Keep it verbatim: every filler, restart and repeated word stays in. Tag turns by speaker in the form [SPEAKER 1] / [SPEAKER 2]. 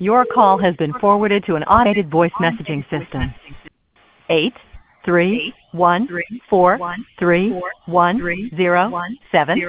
[SPEAKER 1] Your call has been forwarded to an automated voice messaging system. Eight three one four three one zero seven